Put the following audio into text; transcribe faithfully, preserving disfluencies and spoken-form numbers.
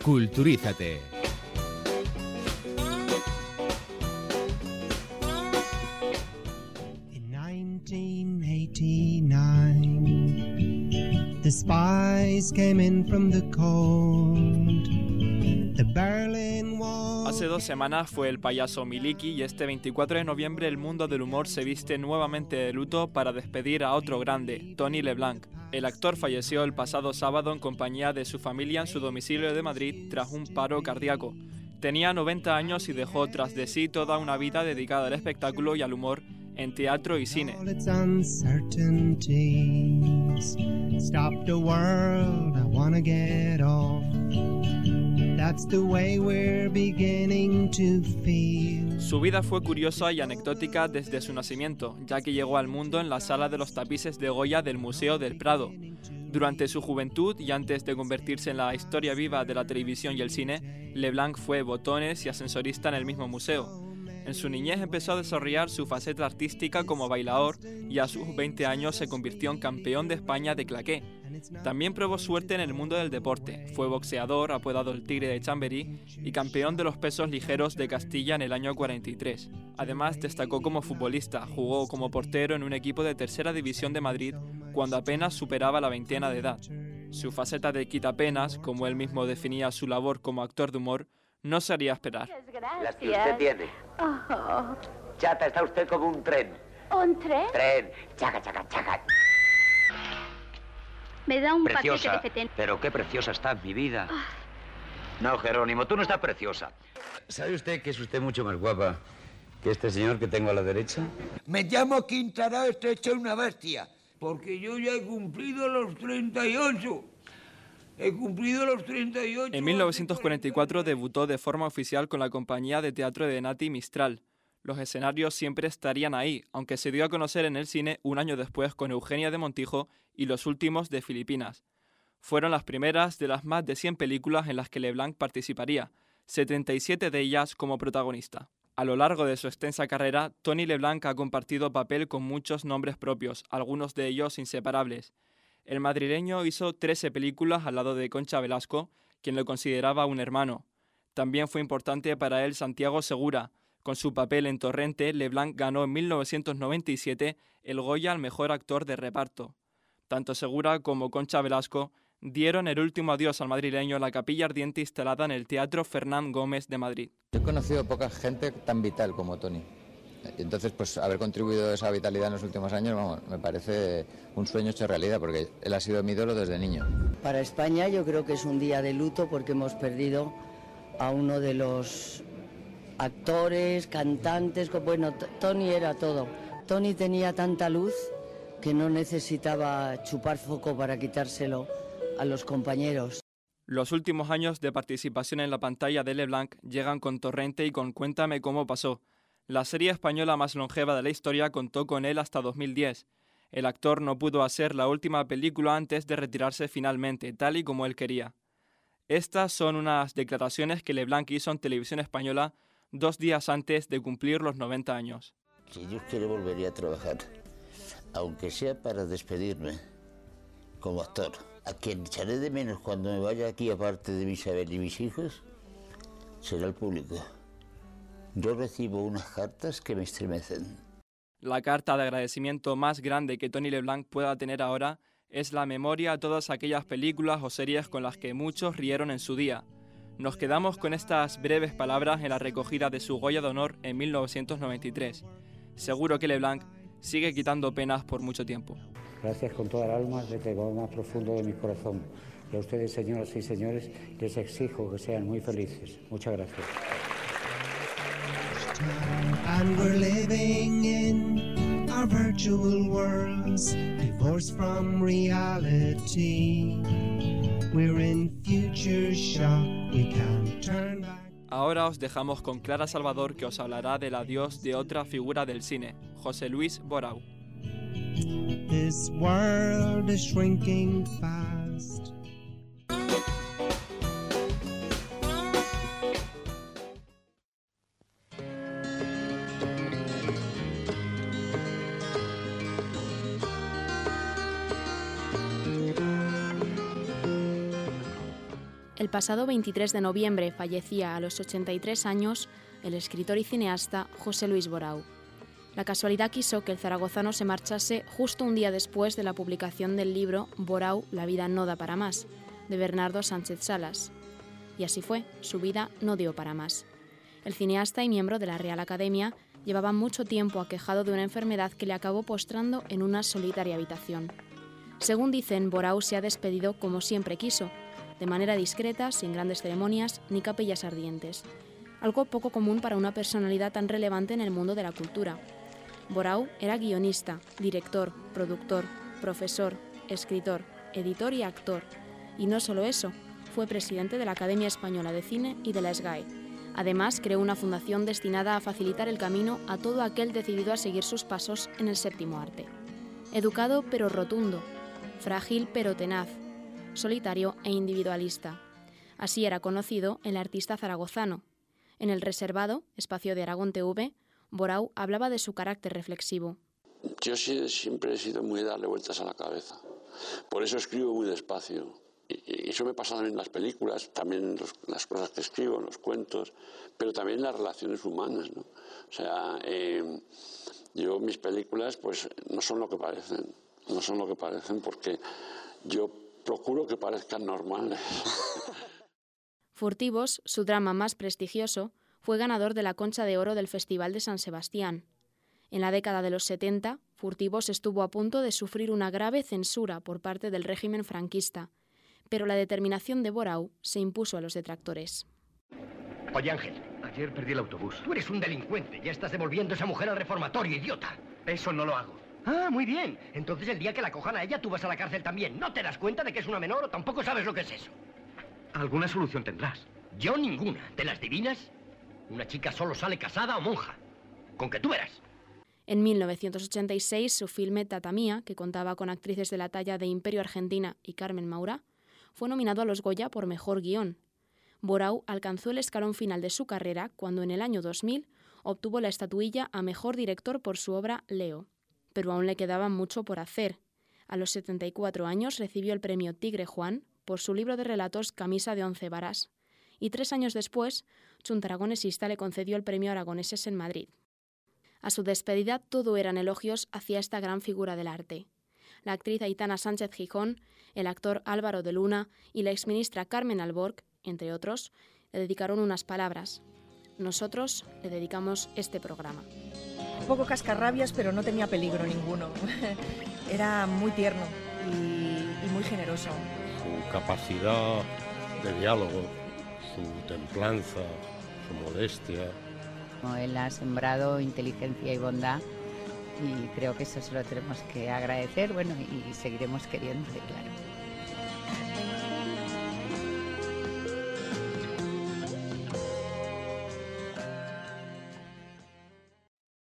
Culturízate. In nineteen eighty-nine, the spies came in from the cold. The Berlin Wall. Hace dos semanas fue el payaso Miliki y este veinticuatro de noviembre el mundo del humor se viste nuevamente de luto para despedir a otro grande, Tony Leblanc. El actor falleció el pasado sábado en compañía de su familia en su domicilio de Madrid tras un paro cardíaco. Tenía noventa años y dejó tras de sí toda una vida dedicada al espectáculo y al humor en teatro y cine. Su vida fue curiosa y anecdótica desde su nacimiento, ya que llegó al mundo en la sala de los tapices de Goya del Museo del Prado. Durante su juventud y antes de convertirse en la historia viva de la televisión y el cine, Leblanc fue botones y ascensorista en el mismo museo. En su niñez empezó a desarrollar su faceta artística como bailador y a sus veinte años se convirtió en campeón de España de claqué. También probó suerte en el mundo del deporte. Fue boxeador, apodado el Tigre de Chamberí, y campeón de los pesos ligeros de Castilla en el año cuarenta y tres. Además, destacó como futbolista. Jugó como portero en un equipo de tercera división de Madrid cuando apenas superaba la veintena de edad. Su faceta de quitapenas, como él mismo definía su labor como actor de humor, no se haría esperar. Las que usted tiene. Oh. Chata, está usted como un tren. ¿Un tren? Tren. Chaca, chaca, chaca. Me da un Preciosa. paquete de fetén. Pero qué preciosa está mi vida. No, Jerónimo, tú no estás preciosa. ¿Sabe usted que es usted mucho más guapa que este señor que tengo a la derecha? Me llamo Quintará, estoy hecho una bestia. Porque yo ya he cumplido los treinta y ocho. He cumplido los treinta y ocho. En mil novecientos cuarenta y cuatro debutó de forma oficial con la compañía de teatro de Nati Mistral. Los escenarios siempre estarían ahí, aunque se dio a conocer en el cine un año después con Eugenia de Montijo y Los últimos de Filipinas. Fueron las primeras de las más de cien películas en las que Leblanc participaría, setenta y siete de ellas como protagonista. A lo largo de su extensa carrera, Tony Leblanc ha compartido papel con muchos nombres propios, algunos de ellos inseparables. El madrileño hizo trece películas al lado de Concha Velasco, quien lo consideraba un hermano. También fue importante para él Santiago Segura. Con su papel en Torrente, Leblanc ganó en mil novecientos noventa y siete el Goya al mejor actor de reparto. Tanto Segura como Concha Velasco dieron el último adiós al madrileño en la capilla ardiente instalada en el Teatro Fernán Gómez de Madrid. He conocido poca gente tan vital como Tony. Entonces, pues haber contribuido a esa vitalidad en los últimos años, vamos, me parece un sueño hecho realidad, porque él ha sido mi ídolo desde niño. Para España yo creo que es un día de luto porque hemos perdido a uno de los actores, cantantes, bueno, Tony era todo. Tony tenía tanta luz que no necesitaba chupar foco para quitárselo a los compañeros. Los últimos años de participación en la pantalla de Leblanc llegan con Torrente y con Cuéntame cómo pasó. La serie española más longeva de la historia contó con él hasta dos mil diez. El actor no pudo hacer la última película antes de retirarse finalmente, tal y como él quería. Estas son unas declaraciones que Leblanc hizo en Televisión Española dos días antes de cumplir los noventa años. Si Dios quiere, volvería a trabajar, aunque sea para despedirme como actor. A quien echaré de menos cuando me vaya aquí, aparte de mi Isabel y mis hijos, será el público. Yo recibo unas cartas que me estremecen. La carta de agradecimiento más grande que Tony Leblanc pueda tener ahora es la memoria a todas aquellas películas o series con las que muchos rieron en su día. Nos quedamos con estas breves palabras en la recogida de su Goya de Honor en mil novecientos noventa y tres. Seguro que Leblanc sigue quitando penas por mucho tiempo. Gracias con toda el alma desde lo más profundo de mi corazón. Y a ustedes, señoras y señores, les exijo que sean muy felices. Muchas gracias. And we're living in our virtual worlds, divorced from reality. We're in future shock, we can't turn back. Ahora os dejamos con Clara Salvador, que os hablará del adiós de otra figura del cine, José Luis Borau. This world is shrinking fast. El pasado veintitrés de noviembre fallecía a los ochenta y tres años el escritor y cineasta José Luis Borau. La casualidad quiso que el zaragozano se marchase justo un día después de la publicación del libro Borau, la vida no da para más, de Bernardo Sánchez Salas. Y así fue, su vida no dio para más. El cineasta y miembro de la Real Academia llevaba mucho tiempo aquejado de una enfermedad que le acabó postrando en una solitaria habitación. Según dicen, Borau se ha despedido como siempre quiso, de manera discreta, sin grandes ceremonias ni capellas ardientes. Algo poco común para una personalidad tan relevante en el mundo de la cultura. Borau era guionista, director, productor, profesor, escritor, editor y actor. Y no solo eso, fue presidente de la Academia Española de Cine y de la S G A E. Además, creó una fundación destinada a facilitar el camino a todo aquel decidido a seguir sus pasos en el séptimo arte. Educado pero rotundo, frágil pero tenaz, solitario e individualista. Así era conocido el artista zaragozano. En El Reservado, espacio de Aragón T V, Borau hablaba de su carácter reflexivo. Yo sí, siempre he sido muy de darle vueltas a la cabeza. Por eso escribo muy despacio. Y eso me pasa también en las películas, también en los, las cosas que escribo, en los cuentos, pero también en las relaciones humanas, ¿no? O sea, eh, yo mis películas pues no son lo que parecen, no son lo que parecen porque yo procuro que parezcan normales. Furtivos, su drama más prestigioso, fue ganador de la Concha de Oro del Festival de San Sebastián. En la década de los setenta, Furtivos estuvo a punto de sufrir una grave censura por parte del régimen franquista, pero la determinación de Borau se impuso a los detractores. Oye, Ángel, ayer perdí el autobús. Tú eres un delincuente, ya estás devolviendo a esa mujer al reformatorio, idiota. Eso no lo hago. Ah, muy bien. Entonces el día que la cojan a ella, tú vas a la cárcel también. ¿No te das cuenta de que es una menor o tampoco sabes lo que es eso? Alguna solución tendrás. Yo ninguna. ¿Te las divinas? Una chica solo sale casada o monja. Con que tú verás. En mil novecientos ochenta y seis, su filme Tatamía, que contaba con actrices de la talla de Imperio Argentina y Carmen Maura, fue nominado a los Goya por Mejor Guión. Borau alcanzó el escalón final de su carrera cuando en el año dos mil obtuvo la estatuilla a Mejor Director por su obra Leo. Pero aún le quedaba mucho por hacer. A los setenta y cuatro años recibió el premio Tigre Juan por su libro de relatos Camisa de once varas. Y tres años después, Junta Aragonesista le concedió el premio Aragoneses en Madrid. A su despedida todo eran elogios hacia esta gran figura del arte. La actriz Aitana Sánchez Gijón, el actor Álvaro de Luna y la exministra Carmen Alborg, entre otros, le dedicaron unas palabras. Nosotros le dedicamos este programa. Un poco cascarrabias, pero no tenía peligro ninguno. Era muy tierno y, y muy generoso. Su capacidad de diálogo, su templanza, su modestia. Él ha sembrado inteligencia y bondad y creo que eso se lo tenemos que agradecer, bueno, y seguiremos queriéndole, claro.